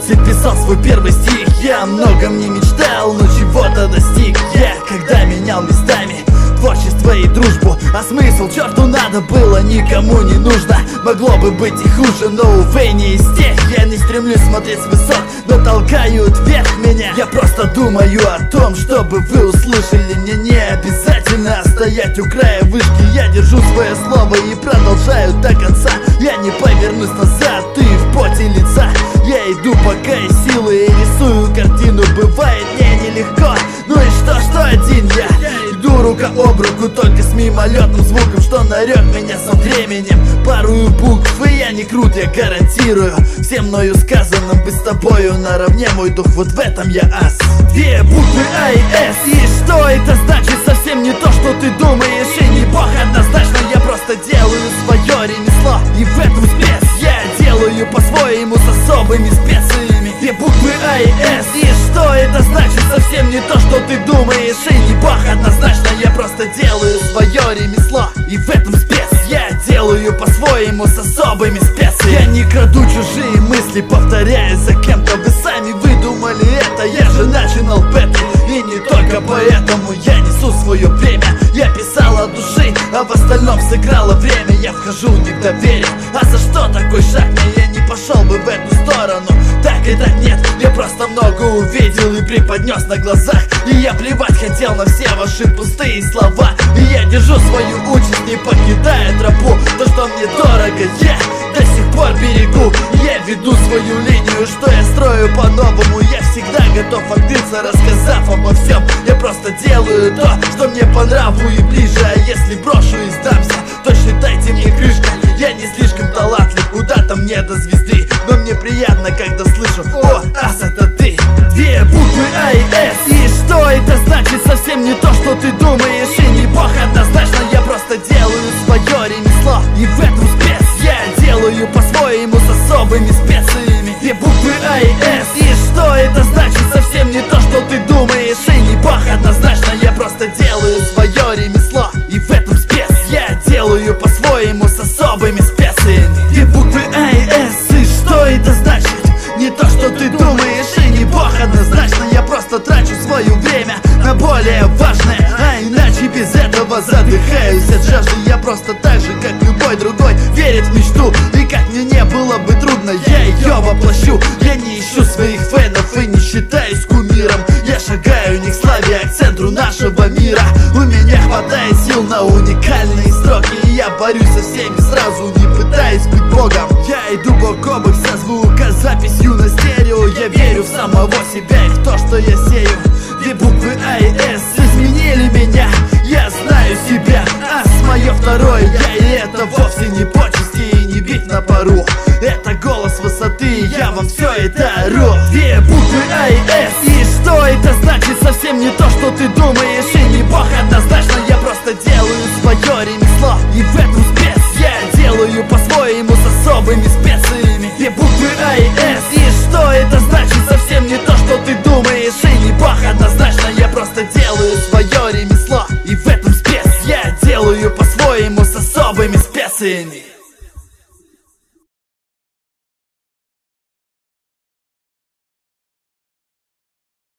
классе писал свой первый стих. Я о многом не мечтал, но чего-то достиг. Я когда менял местами творчество и дружбу, а смысл черту надо было, никому не нужно. Могло бы быть и хуже, но увы не из тех. Я не стремлюсь смотреть с высот, но толкают вверх меня. Я просто думаю о том, чтобы вы услышали. Мне не обязательно стоять у края вышки. Я держу свое слово и продолжаю до конца. Я не повернусь назад, ты в поте лица. Я иду пока есть силы и рисую картину. Бывает мне нелегко, ну и что один я иду рука об руку, только с мимолетным звуком, что нарек меня со временем. Пару букв и я не крут, я гарантирую. Всем мною сказанным быть с тобою наравне, мой дух, вот в этом я ас. Две буквы А и С, и что это значит? Совсем не то, что ты думаешь, и не бог однозначно. Я просто делаю свое ремесло, и в этом спец. Я делаю по-своему с особыми специями. Две буквы А и С, и что это значит? Совсем не то, что ты думаешь, и не бог однозначно. Я просто делаю свое ремесло, и в этом спец. Я делаю по-своему с особыми специями. Я не краду чужие мысли, повторяя за кем-то. Вы сами выдумали это, я же начинал бэты. И не только поэтому я несу свое время. Я писал от души, а в остальном сыграло время. Я вхожу не в доверие, а за что такой шаг? Я не пошел бы в эту сторону. Так и так нет, я просто много увидел и преподнес на глазах. И я плевать хотел на все ваши пустые слова. И я держу свою участь, не покидая тропу. То, что мне дорого, я до сих пор берегу. Я веду свою линию, что я строю по-новому. Я всегда готов открыться, рассказав обо всем. Я просто делаю то, что мне по нраву и ближе. А если брошу и сдамся, то считайте мне крышкой. Я не слишком талантлив, куда-то мне до звезды, но мне приятно, когда слышу: о, ас, это ты. Две буквы А и С, и что это значит? Совсем не то, что ты думаешь, и не бог однозначно. Я просто делаю свое ремесло, и в этом спец. Я делаю по-своему с особыми специями. Две буквы А и С, и что это значит? Совсем не то, что ты думаешь, и не бог однозначно. Я просто делаю свое ремесло, и в этом спец. Я делаю по-своему с особыми специями. Две буквы А и С, и что это значит? Не то, что ты думаешь, и не бог однозначно. Я просто трачу свое время на более важное, а иначе без этого задыхаюсь от жажды. Я просто так же, как любой другой, верит в мечту. И как мне не было бы трудно, я ее воплощу. Я не ищу своих фенов и не считаюсь кумиром. Я шагаю не к славе, а к центру нашего мира. У меня хватает сил на уникальные строки, и я борюсь со всеми сразу, не пытаясь быть богом. Я иду бок о бок со звукозаписью на стерео. Я верю в самого себя и в то, что я сею. Две буквы А и С изменили меня, я знаю себя. Ас мое второе я, и это вовсе не почести и не бить на пару. Это голос высоты, и я вам все это ору. Две буквы А и С, и что это значит? Совсем не то, что ты думаешь, и не бог однозначно. Я просто делаю свое ремесло, и в этом спец. Я делаю по-своему с особыми специями. Две буквы А и С, и что это значит? Совсем не то, что ты думаешь, и не бог однозначно. Я просто делаю свое ремесло, и в этом спец. Я делаю по-своему с особыми специями.